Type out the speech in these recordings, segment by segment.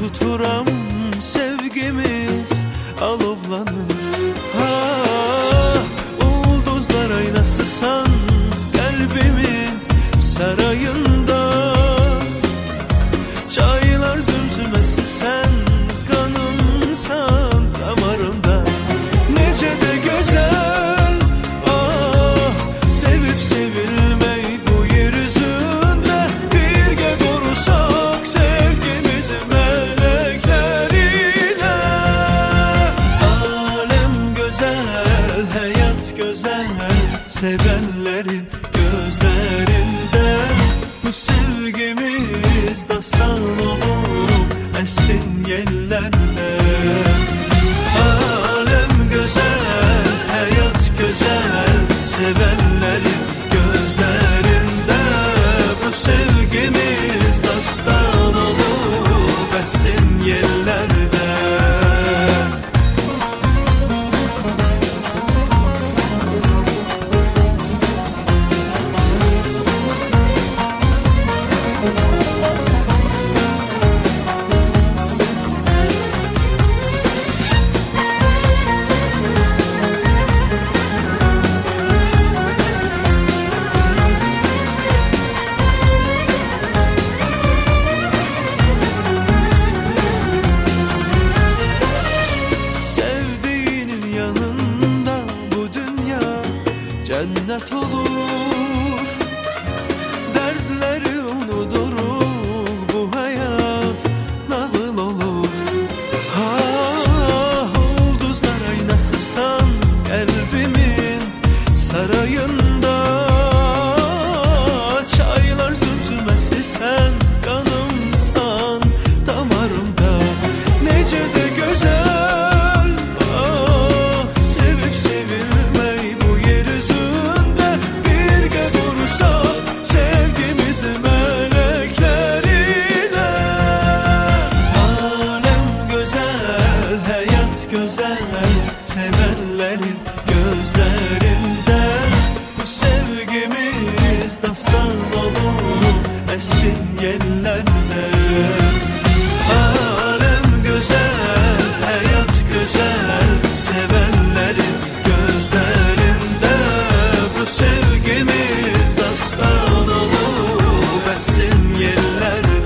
tuturam sevgimiz alovlanır. Ulduzlar aynasısan kalbimin sarayında, çaylar zümzümesi sen kanımsan damarımda. Nece de güzel sevip sevilmeyi bu yeryüzünde, birge korusak sevgimizi melekler ile. Alem güzel, hayat güzel, sevenlerin gözlerinde bu sevgimiz dastan olup essin yerlerde. Alem güzel, hayat güzel, sevenlerin gözlerinde bu sevgimiz dastan olup essin yerlerde. Cennet olur, dertleri unudurur, bu hayat nağıl olur. Ulduzlar aynasısan kalbimin sarayında, çaylar zümzümesi sen kanımsan damarımda. Nece de güzel sevip sevilmeyi bu yeryüzünde, birge vursak sevgimizi melekler ile. Alem güzel, hayat güzel, sevenlerin gözlerinde bu sevgimiz dastan olur essin yerlerde. Alem güzel, hayat güzel, sevenlerin gözlerinde bu sevgimiz dastan olup essin yerlerde.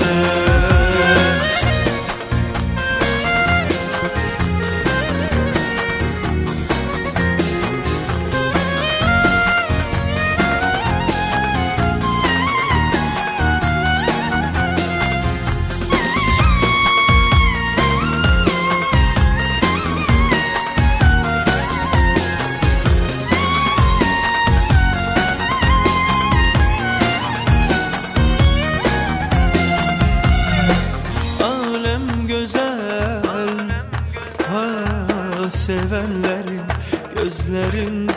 Sevenlerin gözlerinde